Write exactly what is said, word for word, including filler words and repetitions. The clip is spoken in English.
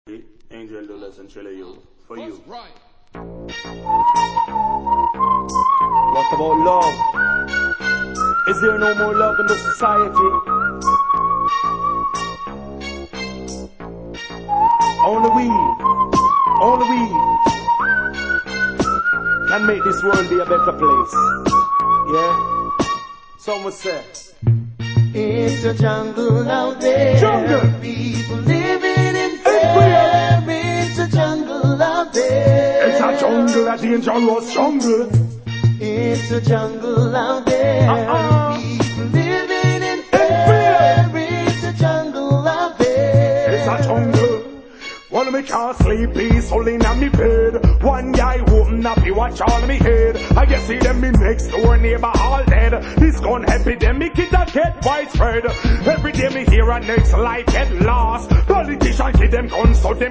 Angel Dollars and Trailer You. For you. Right. What about love? Is there no more love in the society? Only we, only we can make this world be a better place. Yeah? Some would say it's a jungle out there. Jungle. People living in fear. It's a jungle out there. It's a jungle, a dangerous jungle. It's a jungle out there. Uh-uh. People living in fear. It's a jungle out there. It's a jungle. One me can't sleep peacefully in me bed. One guy open up, he watch all of me head. I guess see them me next door neighbor all dead. This gun epidemic it a get widespread. Every day me hear a next life get lost. Politicians give them guns so them